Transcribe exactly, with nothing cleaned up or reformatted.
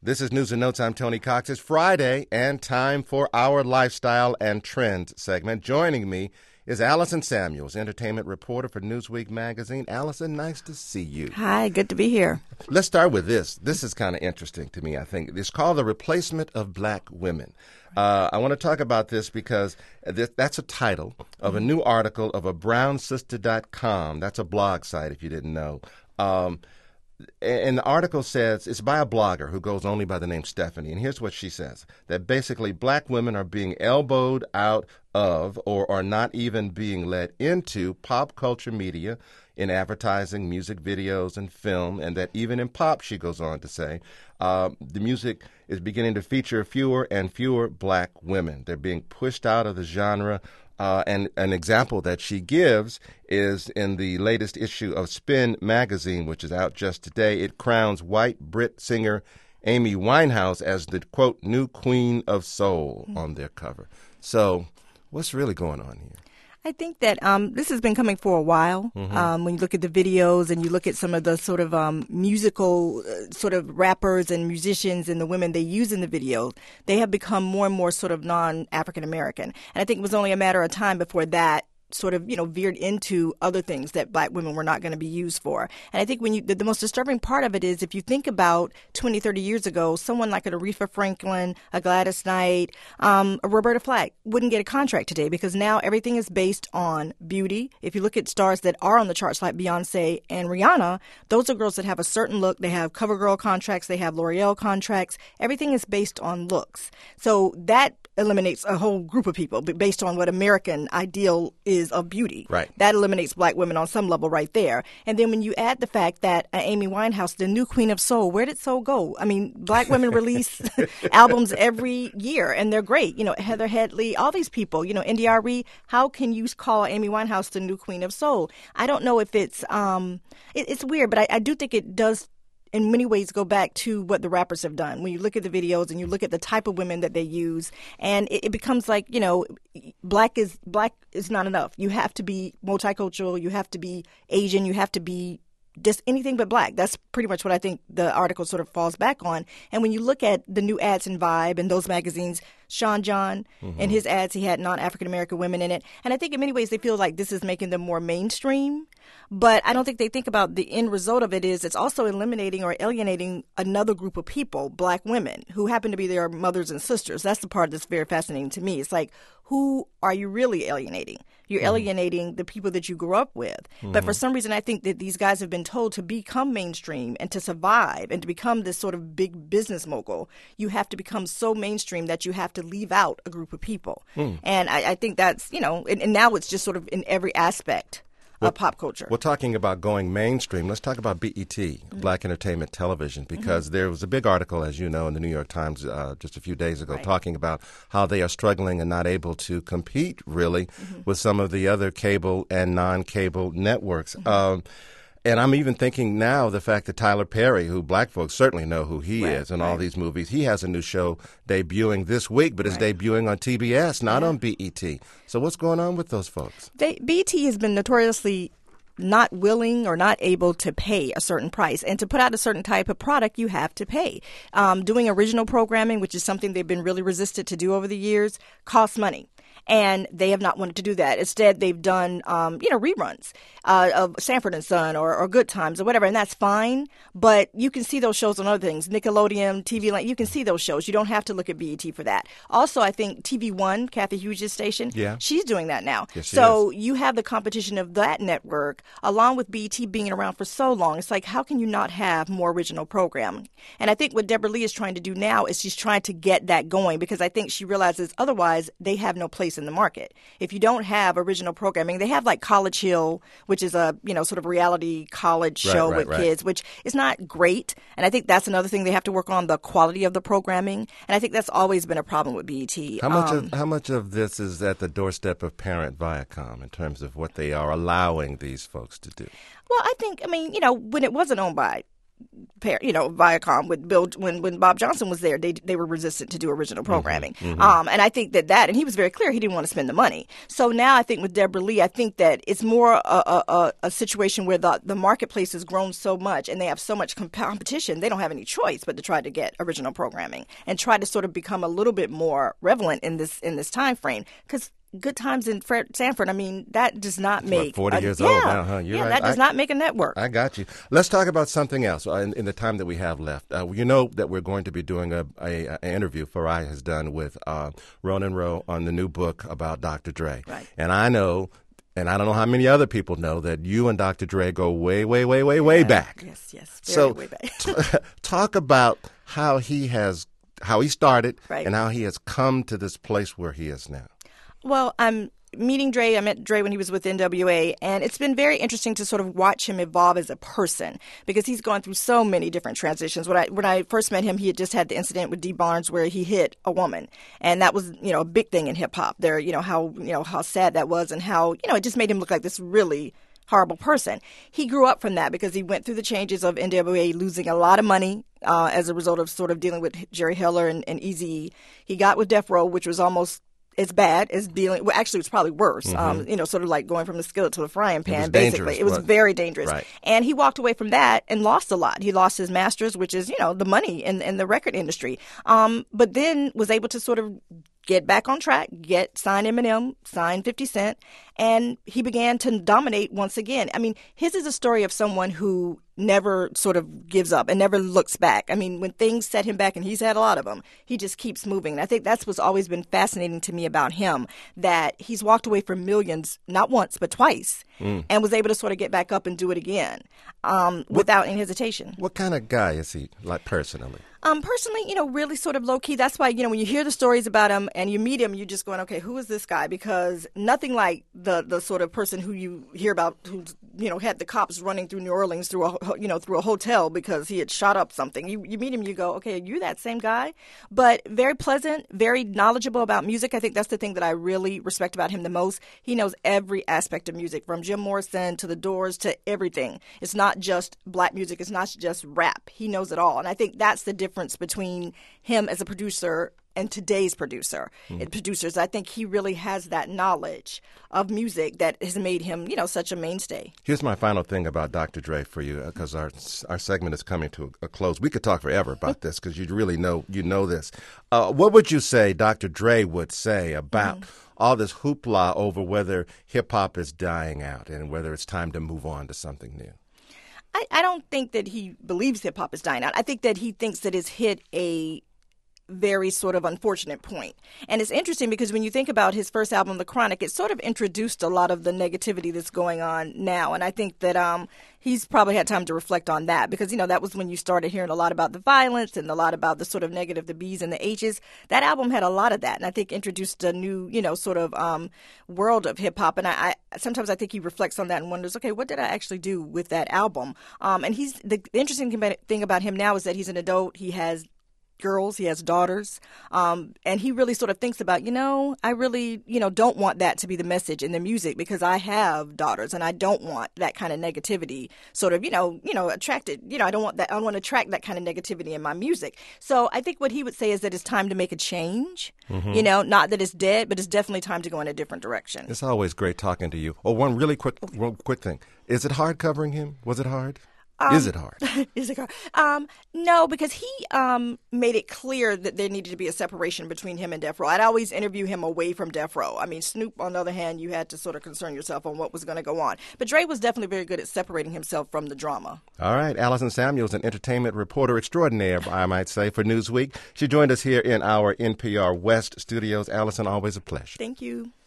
This is News and Notes. I'm Tony Cox. It's Friday and time for our Lifestyle and Trends segment. Joining me is Allison Samuels, entertainment reporter for Newsweek magazine. Allison, nice to see you. Hi, good to be here. Let's start with this. This is kind of interesting to me, I think. It's called The Replacement of Black Women. Uh, I want to talk about this because th- that's a title of a new article of a brown sister dot com. That's a blog site, if you didn't know. Um And the article says it's by a blogger who goes only by the name Stephanie. And here's what she says, that basically black women are being elbowed out of or are not even being led into pop culture media in advertising, music videos, and film, and that even in pop, she goes on to say, uh, the music is beginning to feature fewer and fewer black women. They're being pushed out of the genre. Uh, and an example that she gives is in the latest issue of Spin magazine, which is out just today. It crowns white Brit singer Amy Winehouse as the, quote, new queen of soul mm-hmm. on their cover. So what's really going on here? I think that um, this has been coming for a while. Mm-hmm. Um, when you look at the videos and you look at some of the sort of um, musical uh, sort of rappers and musicians and the women they use in the videos, they have become more and more sort of non-African American. And I think it was only a matter of time before that sort of, you know, veered into other things that black women were not going to be used for. And I think when you, the, the most disturbing part of it is if you think about twenty, thirty years ago, someone like an Aretha Franklin, a Gladys Knight, um, a Roberta Flack wouldn't get a contract today because now everything is based on beauty. If you look at stars that are on the charts like Beyonce and Rihanna, those are girls that have a certain look. They have CoverGirl contracts. They have L'Oreal contracts. Everything is based on looks. So that eliminates a whole group of people based on what American ideal is of beauty. Right. That eliminates black women on some level right there. And then when you add the fact that uh, Amy Winehouse, the new queen of soul, where did soul go? I mean, black women release albums every year and they're great. You know, Heather Headley, all these people, you know, N D R E, how can you call Amy Winehouse the new queen of soul? I don't know if it's, um, it, it's weird, but I, I do think it does in many ways go back to what the rappers have done. When you look at the videos and you look at the type of women that they use, and it, it becomes like, you know, black is black is not enough. You have to be multicultural. You have to be Asian. You have to be just anything but black. That's pretty much what I think the article sort of falls back on. And when you look at the new ads in Vibe and those magazines, Sean John, mm-hmm. in his ads, he had non-African American women in it. And I think in many ways they feel like this is making them more mainstream. But I don't think they think about the end result of it is it's also eliminating or alienating another group of people, black women, who happen to be their mothers and sisters. That's the part that's very fascinating to me. It's like, who are you really alienating? You're mm-hmm. alienating the people that you grew up with. Mm-hmm. But for some reason, I think that these guys have been told to become mainstream and to survive and to become this sort of big business mogul. You have to become so mainstream that you have to leave out a group of people. Mm. And I, I think that's, you know, and, and now it's just sort of in every aspect of pop culture. We're talking about going mainstream. Let's talk about B E T, mm-hmm. Black Entertainment Television, because mm-hmm. there was a big article, as you know, in the New York Times uh, just a few days ago, right. talking about how they are struggling and not able to compete, really, mm-hmm. with some of the other cable and non-cable networks. Mm-hmm. Um, and I'm even thinking now the fact that Tyler Perry, who black folks certainly know who he right, is in right. all these movies, he has a new show debuting this week, but it's right. debuting on T B S, not yeah. on B E T. So what's going on with those folks? They, B E T has been notoriously not willing or not able to pay a certain price. And to put out a certain type of product, you have to pay. Um, doing original programming, which is something they've been really resistant to do over the years, costs money. And they have not wanted to do that. Instead, they've done, um, you know, reruns uh, of Sanford and Son or, or Good Times or whatever, and that's fine. But you can see those shows on other things, Nickelodeon, T V Land. You can see those shows. You don't have to look at B E T for that. Also, I think T V One, Kathy Hughes' station, yeah. she's doing that now. Yes, she so is. You have the competition of that network along with B E T being around for so long. It's like, how can you not have more original programming? And I think what Deborah Lee is trying to do now is she's trying to get that going because I think she realizes otherwise they have no place in the market. If you don't have original programming, they have like College Hill, which is a, you know, sort of reality college show right, right, with right. kids, which is not great. And I think that's another thing they have to work on, the quality of the programming. And I think that's always been a problem with B E T. How much um, of how much of this is at the doorstep of parent Viacom in terms of what they are allowing these folks to do? Well, I think, I mean, you know, when it wasn't owned by you know, Viacom with Bill when when Bob Johnson was there, they they were resistant to do original programming. Mm-hmm, mm-hmm. Um, and I think that that, and he was very clear he didn't want to spend the money. So now I think with Deborah Lee, I think that it's more a, a, a, a situation where the the marketplace has grown so much and they have so much comp- competition, they don't have any choice but to try to get original programming and try to sort of become a little bit more relevant in this in this time frame. Because Good Times in Fred Sanford, I mean, that does not make... What, forty a, years yeah, old now, huh? You're yeah, right. that does I, not make a network. I got you. Let's talk about something else uh, in, in the time that we have left. Uh, you know that we're going to be doing a, a, a interview Farai has done with uh, Ronan Rowe on the new book about Doctor Dre. Right. And I know, and I don't know how many other people know, that you and Doctor Dre go way, way, way, way, way yeah, back. Yes, yes, very so way back. t- talk about how he has, how he started right. and how he has come to this place where he is now. Well, I'm... Meeting Dre, I met Dre when he was with N W A, and it's been very interesting to sort of watch him evolve as a person because he's gone through so many different transitions. When I when I first met him, he had just had the incident with Dee Barnes where he hit a woman, and that was, you know, a big thing in hip hop. There, you know, how you know how sad that was, and how, you know, it just made him look like this really horrible person. He grew up from that because he went through the changes of N W A losing a lot of money uh, as a result of sort of dealing with Jerry Heller and, and Eazy-E. He got with Death Row, which was almost as bad as dealing, well, actually, it was probably worse, mm-hmm. um, you know, sort of like going from the skillet to the frying pan, it basically. It was what? very dangerous. Right. And he walked away from that and lost a lot. He lost his masters, which is, you know, the money in, in the record industry, um, but then was able to sort of get back on track, get sign Eminem, sign fifty Cent, and he began to dominate once again. I mean, his is a story of someone who never sort of gives up and never looks back. I mean, when things set him back, and he's had a lot of them, he just keeps moving. And I think that's what's always been fascinating to me about him, that he's walked away from millions, not once, but twice, mm. and was able to sort of get back up and do it again um, what, without any hesitation. What kind of guy is he, like, personally? Um, personally, you know, really sort of low key. That's why, you know, when you hear the stories about him and you meet him, you're just going, okay, who is this guy? Because nothing like the the sort of person who you hear about who's, you know, had the cops running through New Orleans through a, you know, through a hotel because he had shot up something. You you meet him, you go, okay, you're that same guy. But very pleasant, very knowledgeable about music. I think that's the thing that I really respect about him the most. He knows every aspect of music, from Jim Morrison to the Doors to everything. It's not just black music. It's not just rap. He knows it all. And I think that's the difference between him as a producer and today's producer mm-hmm. producers. I think he really has that knowledge of music that has made him, you know, such a mainstay. Here's my final thing about Doctor Dre for you, because our our segment is coming to a close. We could talk forever about this because you really know you know this. Uh, what would you say Doctor Dre would say about mm-hmm. all this hoopla over whether hip hop is dying out and whether it's time to move on to something new? I, I don't think that he believes hip hop is dying out. I think that he thinks that it's hit a very sort of unfortunate point. And it's interesting because when you think about his first album, The Chronic, it sort of introduced a lot of the negativity that's going on now. And I think that um, he's probably had time to reflect on that because, you know, that was when you started hearing a lot about the violence and a lot about the sort of negative, the B's and the H's. That album had a lot of that. And I think introduced a new, you know, sort of um, world of hip hop. And I, I sometimes I think he reflects on that and wonders, okay, what did I actually do with that album? Um, and he's the, the interesting thing about him now is that he's an adult. He has girls, he has daughters, um, and he really sort of thinks about, you know, I really, you know, don't want that to be the message in the music because I have daughters and I don't want that kind of negativity sort of, you know, you know, attracted, you know, I don't want that, I don't want to attract that kind of negativity in my music. So I think what he would say is that it's time to make a change, mm-hmm. you know, not that it's dead, but it's definitely time to go in a different direction. It's always great talking to you. Oh, one really quick, one quick thing. Is it hard covering him? Was it hard? Um, is it hard? Is it hard? Um, no, because he um, made it clear that there needed to be a separation between him and Death Row. I'd always interview him away from Death Row. I mean, Snoop, on the other hand, you had to sort of concern yourself on what was going to go on. But Dre was definitely very good at separating himself from the drama. All right. Allison Samuels, an entertainment reporter extraordinaire, I might say, for Newsweek. She joined us here in our N P R West studios. Allison, always a pleasure. Thank you.